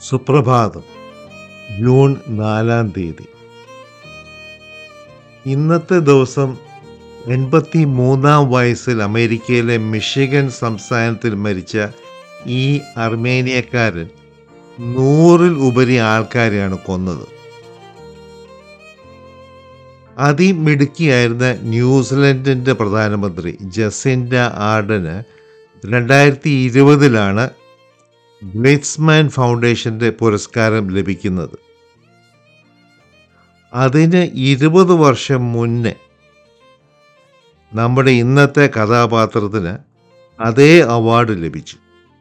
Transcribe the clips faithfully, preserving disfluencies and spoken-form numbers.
സുപ്രഭാതം. ജൂൺ നാലാം തീയതി. ഇന്നത്തെ ദിവസം എൺപത്തി മൂന്നാം വയസ്സിൽ അമേരിക്കയിലെ മിഷിഗൻ സംസ്ഥാനത്തിൽ മരിച്ച ഈ അർമേനിയക്കാരൻ നൂറിൽ ഉപരി ആൾക്കാരെയാണ് കൊന്നത്. അതിമിടുക്കിയായിരുന്ന ന്യൂസിലൻഡിൻ്റെ പ്രധാനമന്ത്രി ജസിൻഡ ആർഡന് രണ്ടായിരത്തി ഇരുപതിലാണ് ബ്ലിറ്റ്സ്മാൻ ഫൗണ്ടേഷൻ്റെ പുരസ്കാരം ലഭിക്കുന്നത്. അതിന് ഇരുപത് വർഷം മുന്നേ നമ്മുടെ ഇന്നത്തെ കഥാപാത്രത്തിന് അതേ അവാർഡ് ലഭിച്ചു.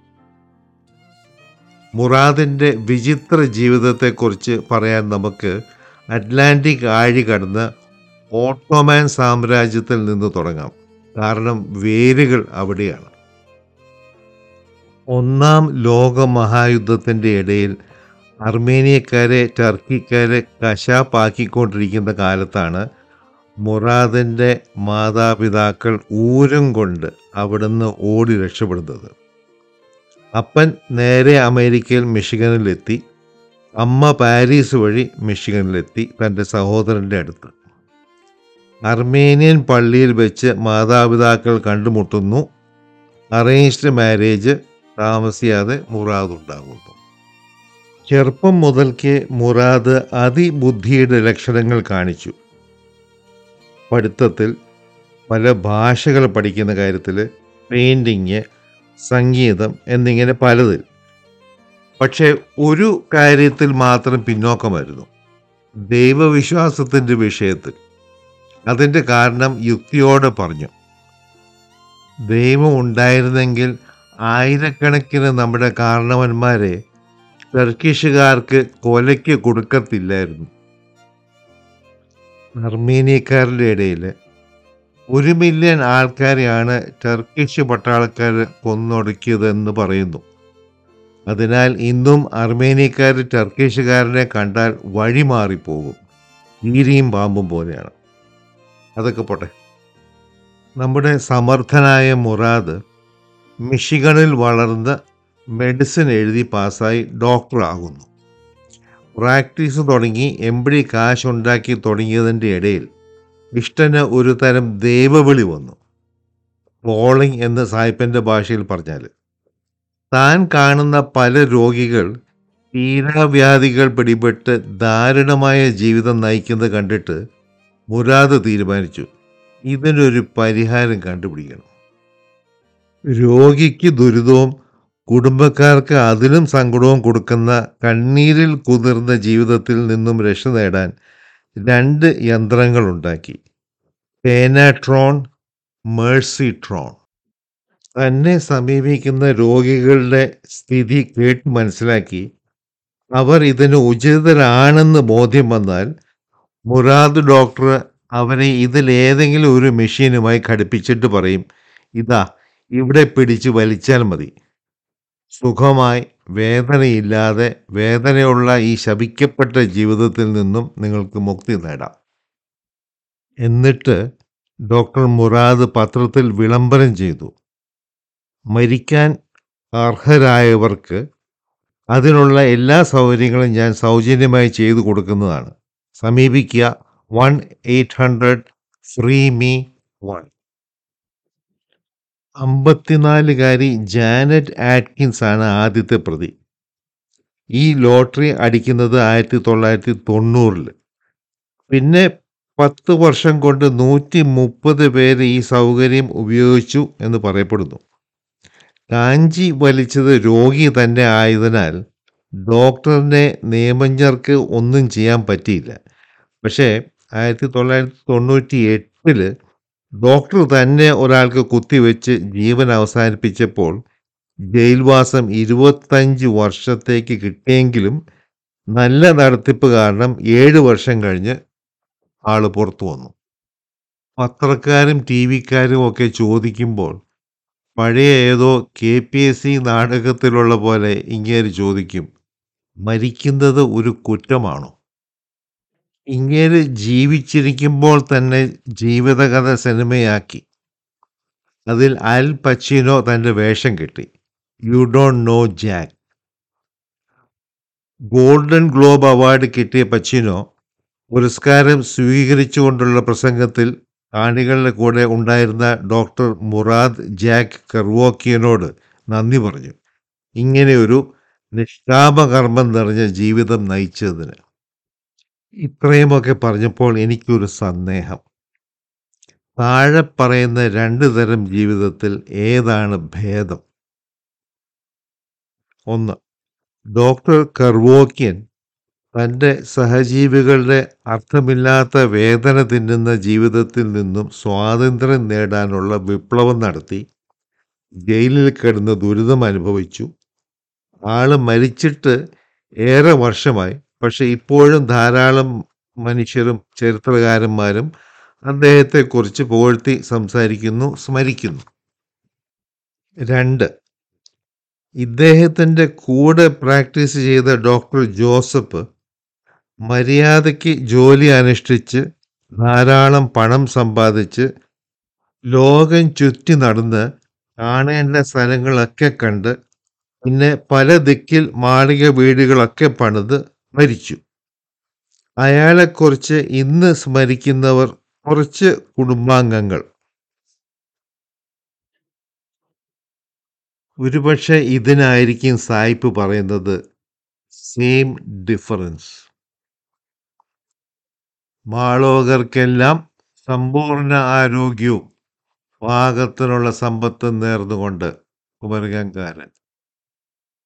മുറാദിൻ്റെ വിചിത്ര ജീവിതത്തെക്കുറിച്ച് പറയാൻ നമുക്ക് അറ്റ്ലാന്റിക് ആഴി കടന്ന് ഓട്ടോമാൻ സാമ്രാജ്യത്തിൽ നിന്ന് തുടങ്ങാം. കാരണം വേരുകൾ അവിടെയാണ്. ഒന്നാം ലോക മഹായുദ്ധത്തിൻ്റെ ഇടയിൽ അർമേനിയക്കാരെ ടർക്കിക്കാരെ കശാപ്പാക്കിക്കൊണ്ടിരിക്കുന്ന കാലത്താണ് മുറാദിൻ്റെ മാതാപിതാക്കൾ ഊരം കൊണ്ട് അവിടുന്ന് ഓടി രക്ഷപ്പെടുന്നത്. അപ്പൻ നേരെ അമേരിക്കയിൽ മിഷിഗനിലെത്തി. അമ്മ പാരീസ് വഴി മിഷിഗനിലെത്തി തൻ്റെ സഹോദരൻ്റെ അടുത്ത്. അർമേനിയൻ പള്ളിയിൽ വെച്ച് മാതാപിതാക്കൾ കണ്ടുമുട്ടുന്നു. Arranged marriage. താമസിയാതെ മുറാദ് ഉണ്ടാകുന്നു. ചെറുപ്പം മുതൽക്കേ മുറാദ് അതിബുദ്ധിയുടെ ലക്ഷണങ്ങൾ കാണിച്ചു. പഠിത്തത്തിൽ, പല ഭാഷകൾ പഠിക്കുന്ന കാര്യത്തിൽ, പെയിൻറ്റിങ്, സംഗീതം എന്നിങ്ങനെ പലതിൽ. പക്ഷേ ഒരു കാര്യത്തിൽ മാത്രം പിന്നോക്കമായിരുന്നു: ദൈവവിശ്വാസത്തിൻ്റെ വിഷയത്തിൽ. അതിൻ്റെ കാരണം യുക്തിയോടെ പറഞ്ഞു. ദൈവം ഉണ്ടായിരുന്നെങ്കിൽ ആയിരക്കണക്കിന് നമ്മുടെ കാരണവന്മാരെ ടർക്കിഷുകാർക്ക് കൊലയ്ക്ക് കൊടുക്കത്തില്ലായിരുന്നു. അർമേനിയക്കാരുടെ ഇടയിൽ ഒരു മില്യൺ ആൾക്കാരെയാണ് ടർക്കിഷ് പട്ടാളക്കാർ കൊന്നൊടുക്കിയതെന്ന് പറയുന്നു. അതിനാൽ ഇന്നും അർമേനിയക്കാർ ടർക്കിഷുകാരനെ കണ്ടാൽ വഴിമാറിപ്പോകും. ഈരിയും പാമ്പും പോലെയാണ്. അതൊക്കെ പോട്ടെ. നമ്മുടെ സമർത്ഥനായ മുറാദ് മിഷിഗണിൽ വളർന്ന് മെഡിസിൻ എഴുതി പാസ്സായി ഡോക്ടറാകുന്നു. പ്രാക്ടീസ് തുടങ്ങി എംബിഡി കാശുണ്ടാക്കി തുടങ്ങിയതിൻ്റെ ഇടയിൽ ഇഷ്ടന് ഒരു തരം ദൈവവിളി വന്നു. പോളിംഗ് എന്ന് സായിപ്പൻ്റെ ഭാഷയിൽ പറഞ്ഞാൽ, താൻ കാണുന്ന പല രോഗികൾ തീരാവ്യാധികൾ പിടിപെട്ട് ദാരുണമായ ജീവിതം നയിക്കുന്നത് കണ്ടിട്ട് മുറാദ് തീരുമാനിച്ചു, ഇതിനൊരു പരിഹാരം കണ്ടുപിടിക്കണം. രോഗിക്ക് ദുരിതവും കുടുംബക്കാർക്ക് അതിലും സങ്കടവും കൊടുക്കുന്ന കണ്ണീരിൽ കുതിർന്ന ജീവിതത്തിൽ നിന്നും രക്ഷ നേടാൻ രണ്ട് യന്ത്രങ്ങൾ ഉണ്ടാക്കി: പേനാട്രോൺ, മേഴ്സിട്രോൺ. തന്നെ സമീപിക്കുന്ന രോഗികളുടെ സ്ഥിതി കേട്ട് മനസ്സിലാക്കി അവർ ഇതിന് ഉചിതരാണെന്ന് ബോധ്യം വന്നാൽ മുറാദ് ഡോക്ടർ അവരെ ഇതിലേതെങ്കിലും ഒരു മെഷീനുമായി ഘടിപ്പിച്ചിട്ട് പറയും, ഇതാ ഇവിടെ പിടിച്ച് വലിച്ചാൽ മതി. സുഖമായി, വേദനയില്ലാതെ, വേദനയുള്ള ഈ ശപിക്കപ്പെട്ട ജീവിതത്തിൽ നിന്നും നിങ്ങൾക്ക് മുക്തി നേടാം. എന്നിട്ട് ഡോക്ടർ മുറാദ് പത്രത്തിൽ വിളംബരം ചെയ്തു, മരിക്കാൻ അർഹരായവർക്ക് അതിനുള്ള എല്ലാ സൗകര്യങ്ങളും ഞാൻ സൗജന്യമായി ചെയ്തു കൊടുക്കുന്നതാണ്. സമീപിക്കുക. One eight hundred free me one. അമ്പത്തിനാലുകാരി ജാനറ്റ് ആറ്റ്കിൻസ് ആണ് ആദ്യത്തെ പ്രതി. ഈ ലോട്ടറി അടിക്കുന്നത് ആയിരത്തി തൊള്ളായിരത്തി തൊണ്ണൂറിൽ. പിന്നെ പത്ത് വർഷം കൊണ്ട് നൂറ്റി മുപ്പത് പേര് ഈ സൗകര്യം ഉപയോഗിച്ചു എന്ന് പറയപ്പെടുന്നു. കാഞ്ചി വലിച്ചത് രോഗി തന്നെ ആയതിനാൽ ഡോക്ടറിനെ നിയമജ്ഞർക്ക് ഒന്നും ചെയ്യാൻ പറ്റിയില്ല. പക്ഷേ ആയിരത്തി തൊള്ളായിരത്തി തൊണ്ണൂറ്റി എട്ടില് ഡോക്ടർ തന്നെ ഒരാൾക്ക് കുത്തിവെച്ച് ജീവൻ അവസാനിപ്പിച്ചപ്പോൾ ജയിൽവാസം ഇരുപത്തഞ്ച് വർഷത്തേക്ക് കിട്ടിയെങ്കിലും നല്ല നടത്തിപ്പ് കാരണം ഏഴ് വർഷം കഴിഞ്ഞ് ആള് പുറത്തു വന്നു. പത്രക്കാരും ടി വിക്കാരും ഒക്കെ ചോദിക്കുമ്പോൾ പഴയ ഏതോ കെ പി എസ് സി നാടകത്തിലുള്ള പോലെ ഇങ്ങേര് ചോദിക്കും, മരിക്കുന്നത് ഒരു കുറ്റമാണോ? ഇങ്ങേര് ജീവിച്ചിരിക്കുമ്പോൾ തന്നെ ജീവിതകഥ സിനിമയാക്കി. അതിൽ അൽ പച്ചീനോ തൻ്റെ വേഷം കെട്ടി. You don't know jack. Golden globe award കിട്ടിയ പച്ചിനോ പുരസ്കാരം സ്വീകരിച്ചുകൊണ്ടുള്ള പ്രസംഗത്തിൽ കാണികളുടെ കൂടെ ഉണ്ടായിരുന്ന ഡോക്ടർ മുറാദ് ജാക്ക് കർവോക്കിയനോട് നന്ദി പറഞ്ഞു. ഇങ്ങനെ ഒരു നിഷ്കാമകർമ്മം നിറഞ്ഞ ജീവിതം നയിച്ചതിന്. ഇത്രയുമൊക്കെ പറഞ്ഞപ്പോൾ എനിക്കൊരു സന്ദേഹം. താഴെ പറയുന്ന രണ്ട് തരം ജീവിതത്തിൽ ഏതാണ് ഭേദം? ഒന്ന്, ഡോക്ടർ കർവോക്കിയൻ തൻ്റെ സഹജീവികളുടെ അർത്ഥമില്ലാത്ത വേദന തിന്നുന്ന ജീവിതത്തിൽ നിന്നും സ്വാതന്ത്ര്യം നേടാനുള്ള വിപ്ലവം നടത്തി ജയിലിൽ കിടന്ന് ദുരിതം അനുഭവിച്ചു. ആള് മരിച്ചിട്ട് ഏറെ വർഷമായി. പക്ഷെ ഇപ്പോഴും ധാരാളം മനുഷ്യരും ചരിത്രകാരന്മാരും അദ്ദേഹത്തെക്കുറിച്ച് പുകഴ്ത്തി സംസാരിക്കുന്നു, സ്മരിക്കുന്നു. രണ്ട്, ഇദ്ദേഹത്തിൻ്റെ കൂടെ പ്രാക്ടീസ് ചെയ്ത ഡോക്ടർ ജോസഫ് മര്യാദയ്ക്ക് ജോലി അനുഷ്ഠിച്ച് ധാരാളം പണം സമ്പാദിച്ച് ലോകം ചുറ്റി നടന്ന് കാണേണ്ട സ്ഥലങ്ങളൊക്കെ കണ്ട് പിന്നെ പല ദിക്കിൽ മാളിക വീടുകളൊക്കെ പണിത് മരിച്ചു. അയാളെക്കുറിച്ച് ഇന്ന് സ്മരിക്കുന്നവർ കുറച്ച് കുടുംബാംഗങ്ങൾ. ഒരുപക്ഷെ ഇതിനായിരിക്കും സായിപ്പ് പറയുന്നത് സെയിം ഡിഫറൻസ്. മാളോകർക്കെല്ലാം സമ്പൂർണ്ണ ആരോഗ്യവും പാകത്തിനുള്ള സമ്പത്തും നേർന്നുകൊണ്ട് കുമരകംകാരൻ.